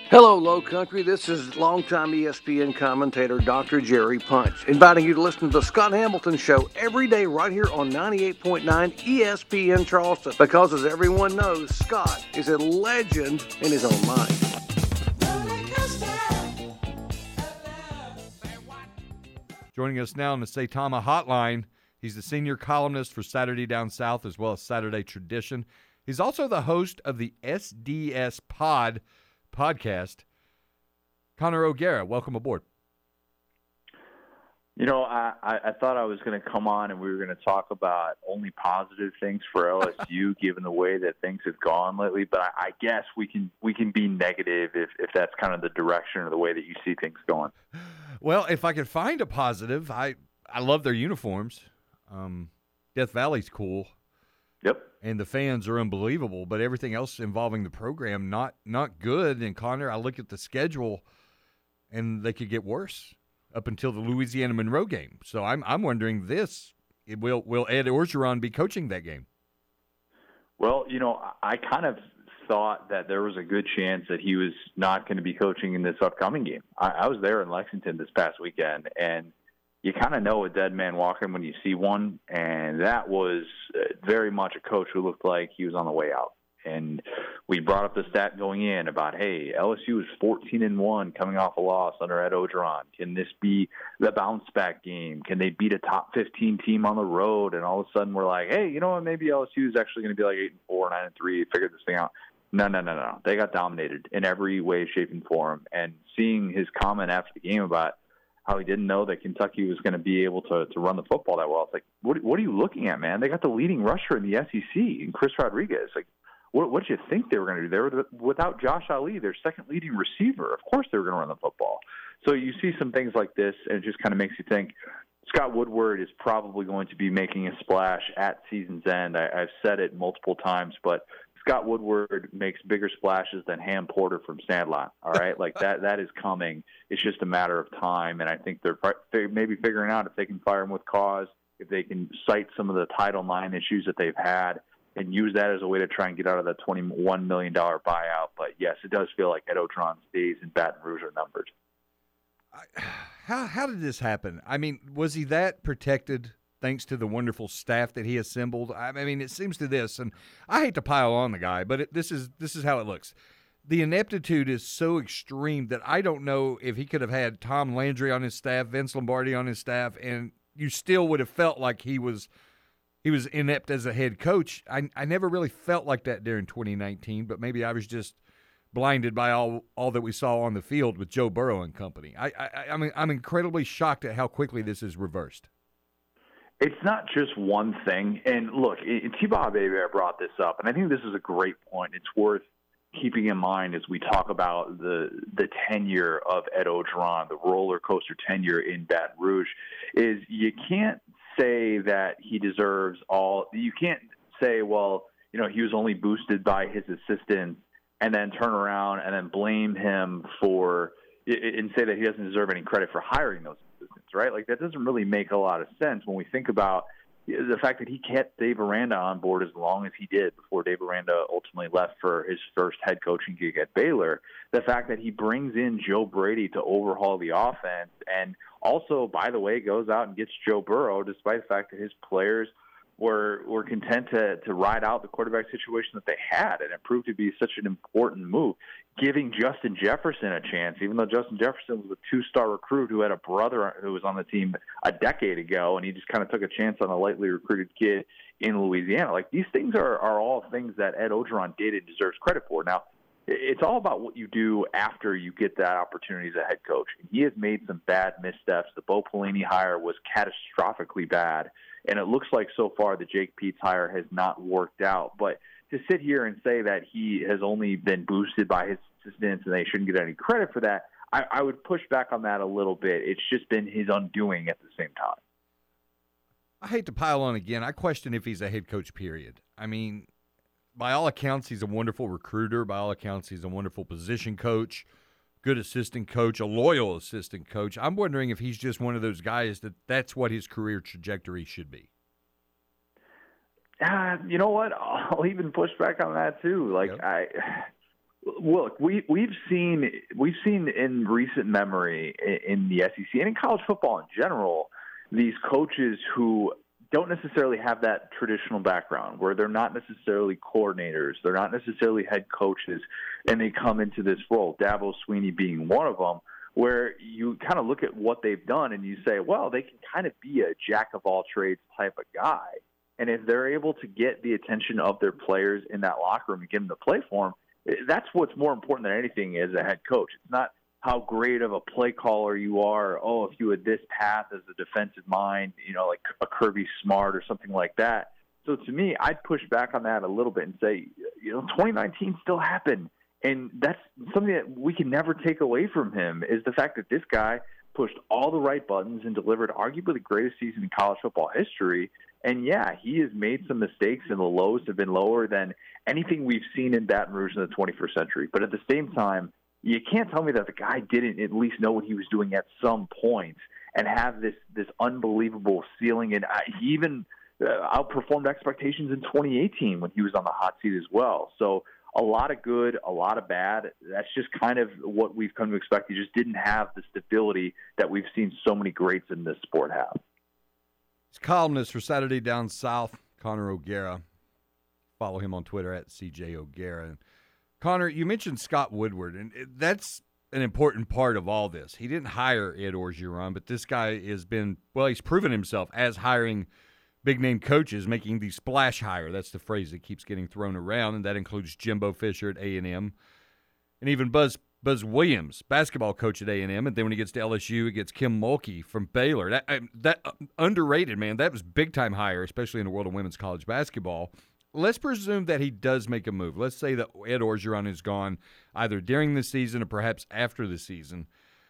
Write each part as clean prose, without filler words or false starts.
Hello, Low Country. This is longtime ESPN commentator Dr. Jerry Punch, inviting you to listen to the Scott Hamilton Show every day right here on 98.9 ESPN Charleston. Because, as everyone knows, Scott is a legend in his own mind. Joining us now on the Saitama Hotline, he's the senior columnist for Saturday Down South as well as Saturday Tradition. He's also the host of the SDS podcast. Connor O'Gara, welcome aboard. You know, I thought I was going to come on and we were going to talk about only positive things for LSU, given the way that things have gone lately. But I guess we can be negative if that's kind of the direction or the way that you see things going. Well, if I could find a positive, I love their uniforms. Death Valley's cool. Yep. And the fans are unbelievable, but everything else involving the program not good. And Connor, I look at the schedule, and they could get worse up until the Louisiana Monroe game. So I'm wondering will Ed Orgeron be coaching that game? Well, you know, I kind of thought that there was a good chance that he was not going to be coaching in this upcoming game. I was there in Lexington this past weekend, and you kind of know a dead man walking when you see one, and that was very much a coach who looked like he was on the way out. And we brought up the stat going in about, hey, LSU is 14-1 coming off a loss under Ed Orgeron. Can this be the bounce-back game? Can they beat a top 15 team on the road? And all of a sudden we're like, hey, you know what, maybe LSU is actually going to be like 8-4, 9-3, figure this thing out. No. They got dominated in every way, shape, and form. And seeing his comment after the game about how he didn't know that Kentucky was going to be able to run the football that well. It's like, what are you looking at, man? They got the leading rusher in the SEC, in Chris Rodriguez. Like, what did you think they were going to do? They were without Josh Ali, their second leading receiver. Of course they were going to run the football. So you see some things like this, and it just kind of makes you think Scott Woodward is probably going to be making a splash at season's end. I've said it multiple times, but Scott Woodward makes bigger splashes than Ham Porter from Sandlot, all right? Like, that is coming. It's just a matter of time, and I think they're maybe figuring out if they can fire him with cause, if they can cite some of the Title IX issues that they've had and use that as a way to try and get out of that $21 million buyout. But, yes, it does feel like Ed Orgeron's days in Baton Rouge are numbered. How did this happen? I mean, was he that protected thanks to the wonderful staff that he assembled? I mean, it seems to this, and I hate to pile on the guy, but this is how it looks. The ineptitude is so extreme that I don't know if he could have had Tom Landry on his staff, Vince Lombardi on his staff, and you still would have felt like he was inept as a head coach. I never really felt like that during 2019, but maybe I was just blinded by all that we saw on the field with Joe Burrow and company. I mean, I'm incredibly shocked at how quickly this is reversed. It's not just one thing. And look, T-Bob Hebert brought this up, and I think this is a great point. It's worth keeping in mind as we talk about the tenure of Ed Orgeron, the roller coaster tenure in Baton Rouge, is you can't say that he deserves all. You can't say, well, you know, he was only boosted by his assistants, and then turn around and then blame him for and say that he doesn't deserve any credit for hiring those assistants, right? Like, that doesn't really make a lot of sense when we think about the fact that he kept Dave Aranda on board as long as he did before Dave Aranda ultimately left for his first head coaching gig at Baylor. The fact that he brings in Joe Brady to overhaul the offense, and also, by the way, goes out and gets Joe Burrow, despite the fact that his players were content to ride out the quarterback situation that they had, and it proved to be such an important move. Giving Justin Jefferson a chance, even though Justin Jefferson was a two-star recruit who had a brother who was on the team a decade ago, and he just kind of took a chance on a lightly recruited kid in Louisiana. Like, these things are all things that Ed Orgeron did and deserves credit for. Now, it's all about what you do after you get that opportunity as a head coach. He has made some bad missteps. The Bo Pelini hire was catastrophically bad, and it looks like so far the Jake Peetz hire has not worked out. But to sit here and say that he has only been boosted by his assistants and they shouldn't get any credit for that, I would push back on that a little bit. It's just been his undoing at the same time. I hate to pile on again. I question if he's a head coach, period. I mean, by all accounts, he's a wonderful recruiter. By all accounts, he's a wonderful position coach, good assistant coach, a loyal assistant coach. I'm wondering if he's just one of those guys that's what his career trajectory should be. You know what? I'll even push back on that too. Like, yep. Look, we've seen in recent memory in the SEC and in college football in general, these coaches who don't necessarily have that traditional background, where they're not necessarily coordinators, they're not necessarily head coaches, and they come into this role. Dabo Swinney being one of them, where you kind of look at what they've done and you say, well, they can kind of be a jack of all trades type of guy. And if they're able to get the attention of their players in that locker room and get them to play for them, that's what's more important than anything as a head coach. It's not how great of a play caller you are. Oh, if you had this path as a defensive mind, like a Kirby Smart or something like that. So to me, I'd push back on that a little bit and say, 2019 still happened. And that's something that we can never take away from him, is the fact that this guy pushed all the right buttons and delivered arguably the greatest season in college football history. And yeah, he has made some mistakes, and the lows have been lower than anything we've seen in Baton Rouge in the 21st century. But at the same time, you can't tell me that the guy didn't at least know what he was doing at some point and have this unbelievable ceiling. And he even outperformed expectations in 2018 when he was on the hot seat as well. So a lot of good, a lot of bad. That's just kind of what we've come to expect. He just didn't have the stability that we've seen so many greats in this sport have. He's columnist for Saturday Down South, Connor O'Gara. Follow him on Twitter at CJ O'Gara. Connor, you mentioned Scott Woodward, and that's an important part of all this. He didn't hire Ed Orgeron, but this guy has been, he's proven himself as hiring big-name coaches, making the splash hire. That's the phrase that keeps getting thrown around, and that includes Jimbo Fisher at A&M, and even Buzz Williams, basketball coach at A&M, and then when he gets to LSU, he gets Kim Mulkey from Baylor. That underrated, man. That was big-time hire, especially in the world of women's college basketball. Let's presume that he does make a move. Let's say that Ed Orgeron is gone either during the season or perhaps after the season.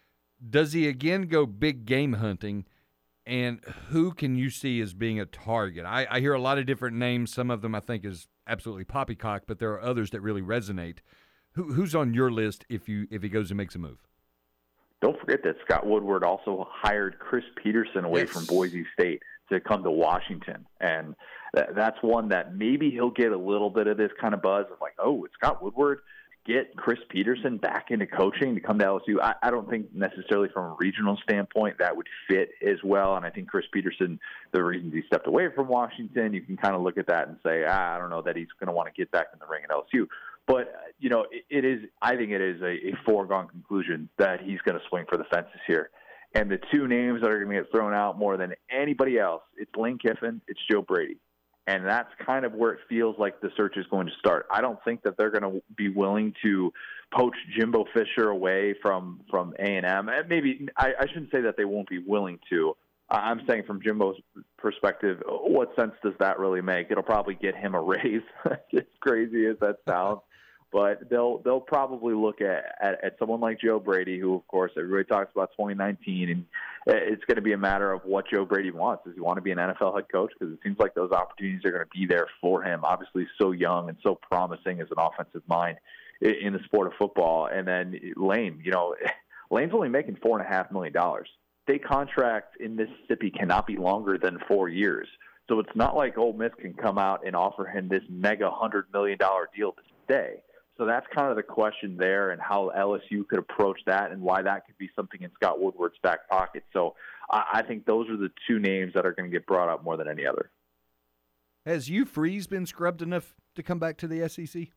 Does he again go big game hunting, and who can you see as being a target? I hear a lot of different names. Some of them I think is absolutely poppycock, but there are others that really resonate. Who's on your list if he goes and makes a move? Don't forget that Scott Woodward also hired Chris Peterson away from Boise State to come to Washington. And that's one that maybe he'll get a little bit of this kind of buzz of like, oh, it's Scott Woodward, get Chris Peterson back into coaching to come to LSU. I don't think necessarily from a regional standpoint that would fit as well. And I think Chris Peterson, the reasons he stepped away from Washington, you can kind of look at that and say, I don't know that he's going to want to get back in the ring at LSU. But, I think it is a foregone conclusion that he's going to swing for the fences here. And the two names that are going to get thrown out more than anybody else, it's Lane Kiffin, it's Joe Brady. And that's kind of where it feels like the search is going to start. I don't think that they're going to be willing to poach Jimbo Fisher away from A&M. And maybe I shouldn't say that they won't be willing to. I'm saying from Jimbo's perspective, what sense does that really make? It'll probably get him a raise, as crazy as that sounds. But they'll probably look at someone like Joe Brady, who, of course, everybody talks about 2019, and it's going to be a matter of what Joe Brady wants. Does he want to be an NFL head coach? Because it seems like those opportunities are going to be there for him. Obviously, so young and so promising as an offensive mind in the sport of football. And then Lane, Lane's only making $4.5 million. State contract in Mississippi cannot be longer than 4 years. So it's not like Ole Miss can come out and offer him this mega $100 million deal to stay. So that's kind of the question there, and how LSU could approach that and why that could be something in Scott Woodward's back pocket. So I think those are the two names that are going to get brought up more than any other. Has Hugh Freeze been scrubbed enough to come back to the SEC?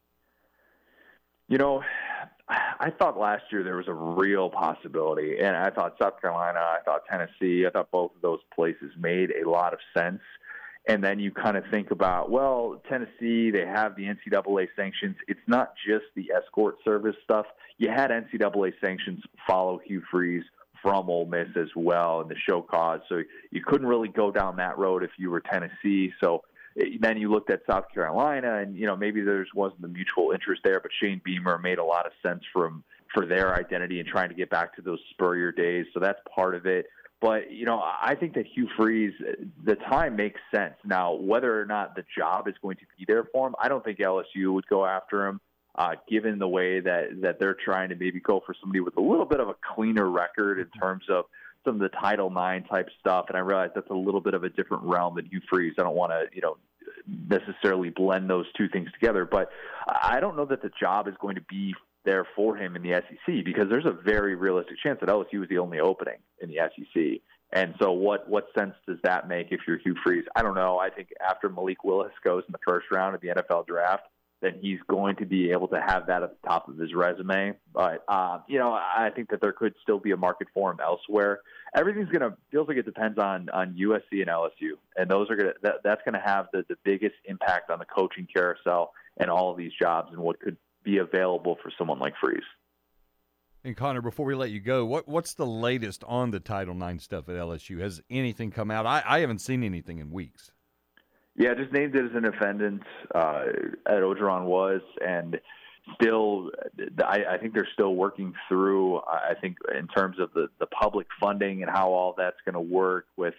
I thought last year there was a real possibility, and I thought South Carolina, I thought Tennessee, I thought both of those places made a lot of sense. And then you kind of think about, Tennessee, they have the NCAA sanctions. It's not just the escort service stuff. You had NCAA sanctions follow Hugh Freeze from Ole Miss as well in the show cause. So you couldn't really go down that road if you were Tennessee. So then you looked at South Carolina, and, maybe there wasn't the mutual interest there, but Shane Beamer made a lot of sense for their identity and trying to get back to those Spurrier days. So that's part of it. But, I think that Hugh Freeze, the time makes sense. Now, whether or not the job is going to be there for him, I don't think LSU would go after him, given the way that they're trying to maybe go for somebody with a little bit of a cleaner record in terms of some of the Title IX type stuff. And I realize that's a little bit of a different realm than Hugh Freeze. I don't want to, necessarily blend those two things together. But I don't know that the job is going to be there for him in the SEC, because there's a very realistic chance that LSU is the only opening in the SEC. And so what sense does that make if you're Hugh Freeze? I don't know. I think after Malik Willis goes in the first round of the NFL draft, then he's going to be able to have that at the top of his resume. But, I think that there could still be a market for him elsewhere. Everything's feels like it depends on USC and LSU. And that's going to have the biggest impact on the coaching carousel and all of these jobs and what could be available for someone like Freeze. And Connor, before we let you go, what's the latest on the Title IX stuff at LSU? Has anything come out? I haven't seen anything in weeks. Yeah, just named it as an defendant. Ed Orgeron was, and still, I think they're still working through. I think in terms of the public funding and how all that's going to work with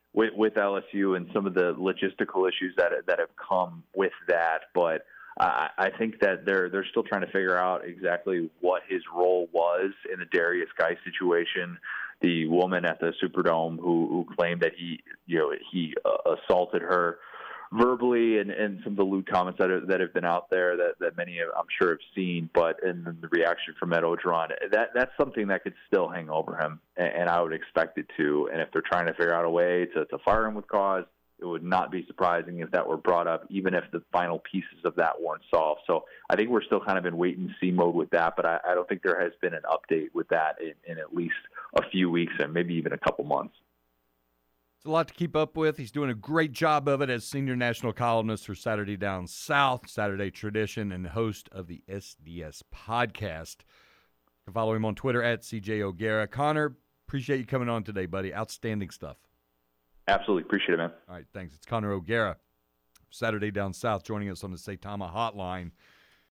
LSU and some of the logistical issues that have come with that, but. I think that they're still trying to figure out exactly what his role was in the Darius Guy situation. The woman at the Superdome who claimed that he assaulted her verbally, and some of the lewd comments that have been out there that many I'm sure have seen. But in the reaction from Ed Orgeron, that's something that could still hang over him, and I would expect it to. And if they're trying to figure out a way to fire him with cause, it would not be surprising if that were brought up, even if the final pieces of that weren't solved. So I think we're still kind of in wait-and-see mode with that, but I don't think there has been an update with that in at least a few weeks and maybe even a couple months. It's a lot to keep up with. He's doing a great job of it as senior national columnist for Saturday Down South, Saturday Tradition, and host of the SDS podcast. You can follow him on Twitter at CJ O'Gara. Connor, appreciate you coming on today, buddy. Outstanding stuff. Absolutely. Appreciate it, man. All right, thanks. It's Connor O'Gara, Saturday Down South, joining us on the Saitama Hotline.